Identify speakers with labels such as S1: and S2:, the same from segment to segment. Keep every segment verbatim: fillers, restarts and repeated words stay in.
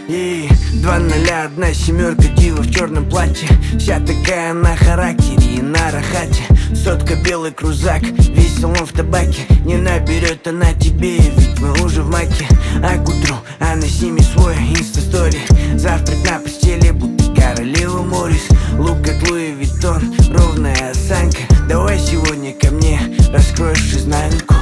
S1: И два ноля, одна семерка, дива в черном платье. Вся такая на характере и на рахате. Сотка, белый крузак, весь салон в табаке. Не наберет она тебе, ведь мы уже в маке. А к утру она снимет свой инста-стори. Завтрак на постели, будто королева Морис. Лук от Луи Виттон, ровная осанка. Давай сегодня ко мне, раскроешь изнанку.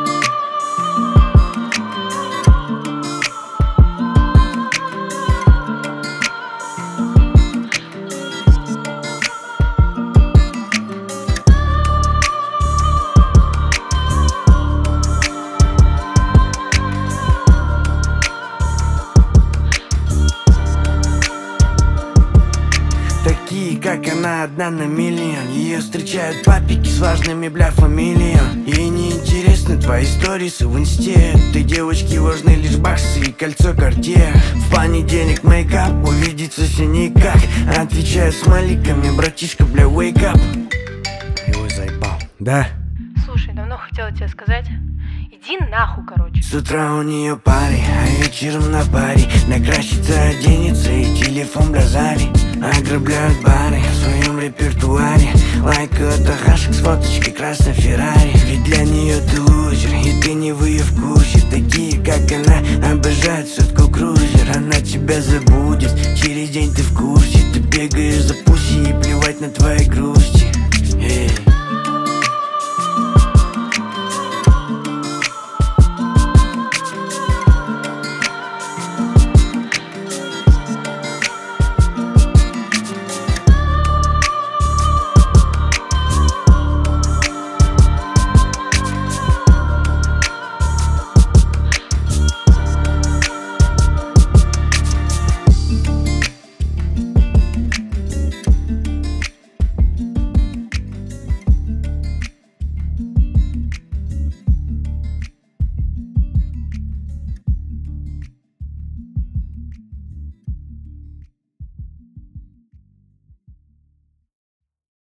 S1: Такие, как она, одна на миллион. Ее встречают папики с важными, бля, фамилиями. Ей не интересны твои сторисы в инсте. Ты девочки важны лишь баксы и кольцо Cartier. В понедельник мейкап, увидеться все никак. Отвечаю с маликами, братишка, бля, wake up. Его заебал. Да?
S2: Слушай, давно хотела тебе сказать. Иди нахуй, короче.
S1: С утра у нее пари, а вечером на паре. Накрасится, оденется и телефон бразали. Ограбляют бары в своем репертуаре. Лайкают ахашек с фоточкой красной Феррари. Ведь для нее ты лузер, и ты не в ее вкусе. Такие, как она, обожают сотку крузер. Она тебя забудет, через день ты в курсе. Ты бегаешь за пуси и плевать на твои грусти. Эй.